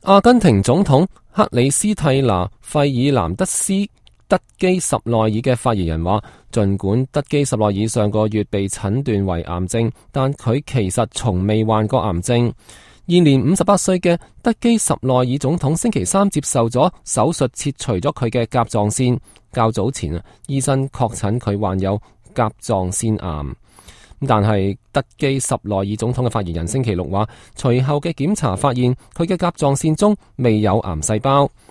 阿根廷總統克里斯蒂娜·費爾南德斯·德基什內爾嘅發言人話，儘管德基什內爾上個月被診斷為癌症，但佢其實從未患過癌症。現年58歲嘅德基什內爾總統星期三接受咗手術，切除咗佢嘅甲狀腺。較早前醫生確診佢患有甲狀腺癌。但係德基什內爾總統嘅發言人星期六話，隨後嘅檢查發現佢嘅甲狀腺中未有癌細胞。